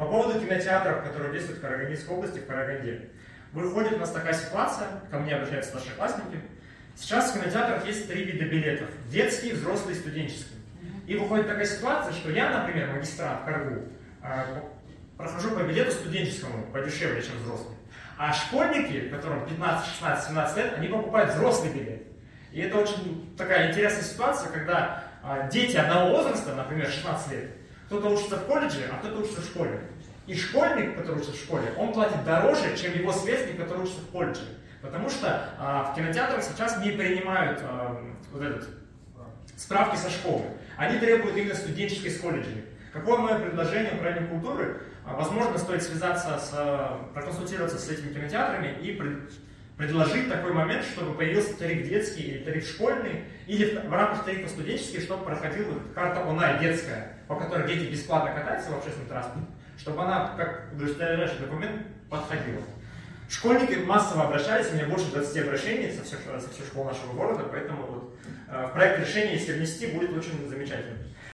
По поводу кинотеатров, которые действуют в Карагандинской области, в Караганде. Выходит у нас такая ситуация, ко мне обращаются старшеклассники. Сейчас в кинотеатрах есть 3 вида билетов. Детский, взрослый и студенческий. И выходит такая ситуация, что я, например, магистрант в Каргу, прохожу по билету студенческому подешевле, чем взрослый. А школьники, которым 15, 16, 17 лет, они покупают взрослый билет. И это очень такая интересная ситуация, когда дети одного возраста, например, 16 лет, кто-то учится в колледже, а кто-то учится в школе. И школьник, который учится в школе, он платит дороже, чем его сверстник, который учится в колледже. Потому что в кинотеатрах сейчас не принимают справки со школы. Они требуют именно студенческой с колледжами. Какое мое предложение управлению культуры? Возможно, стоит связаться, проконсультироваться с этими кинотеатрами и предложить такой момент, чтобы появился тариф детский или тариф школьный, или в рамках тарифа студенческий, чтобы проходила карта онлайн детская, по которой дети бесплатно катаются в общественном транспорте, чтобы она, как удостоверяющий документ, подходила. Школьники массово обращались, у меня больше 20 обращений со всех школ нашего города, поэтому в проект решения, если внести, будет очень замечательно.